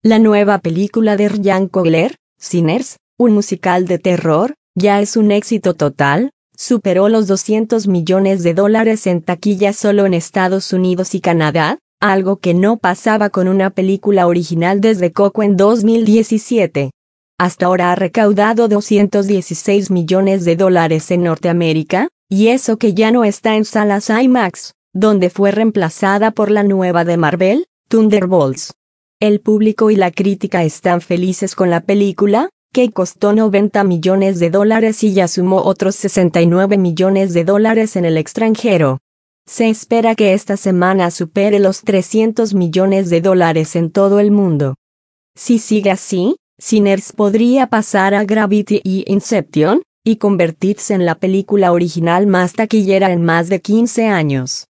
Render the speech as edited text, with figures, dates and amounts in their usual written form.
La nueva película de Ryan Coogler, Sinners, un musical de terror, ya es un éxito total, superó los $200 millones en taquilla solo en Estados Unidos y Canadá, algo que no pasaba con una película original desde Coco en 2017. Hasta ahora ha recaudado $216 millones en Norteamérica, y eso que ya no está en salas IMAX, donde fue reemplazada por la nueva de Marvel, Thunderbolts. El público y la crítica están felices con la película, que costó $90 millones y ya sumó otros $69 millones en el extranjero. Se espera que esta semana supere los $300 millones en todo el mundo. Si sigue así, Sinners podría pasar a Gravity y Inception, y convertirse en la película original más taquillera en más de 15 años.